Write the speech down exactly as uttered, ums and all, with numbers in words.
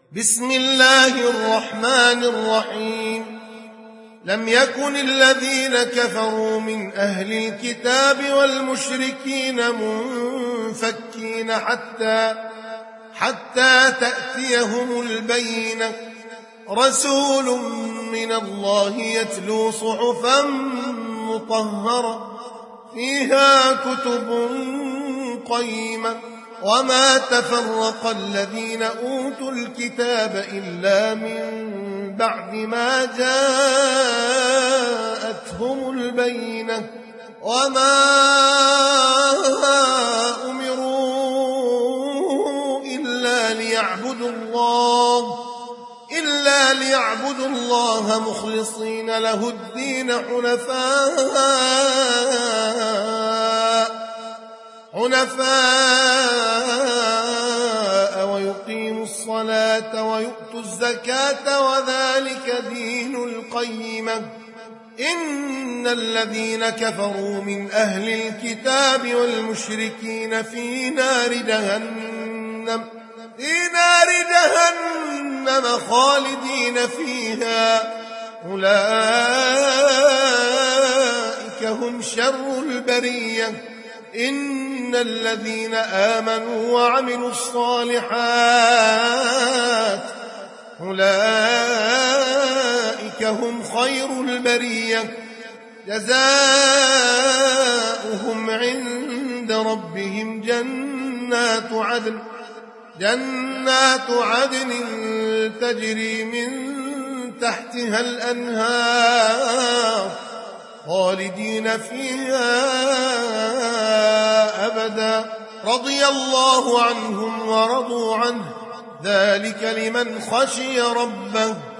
بسم الله الرحمن الرحيم لم يكن الذين كفروا من أهل الكتاب والمشركين منفكين حتى حتى تأتيهم البينة رسول من الله يتلو صحفا مطهرة فيها كتب قيمة وما تفرق الذين أوتوا الكتاب إلا من بعد ما جاءتهم البينة وما أمروا إلا ليعبدوا الله إلا ليعبدوا الله مخلصين له الدين حنفاء حنفاء ويقيموا الصلاة ويؤتوا الزكاة وذلك دين القيمة إن الذين كفروا من أهل الكتاب والمشركين في نار جهنم في نار جهنم خالدين فيها أولئك هم شر البرية إن الذين آمنوا وعملوا الصالحات أولئك هم خير البرية جزاؤهم عند ربهم جنات عدن جنات عدن تجري من تحتها الأنهار خالدين فيها أبدا رضي الله عنهم ورضوا عنه ذلك لمن خشي ربه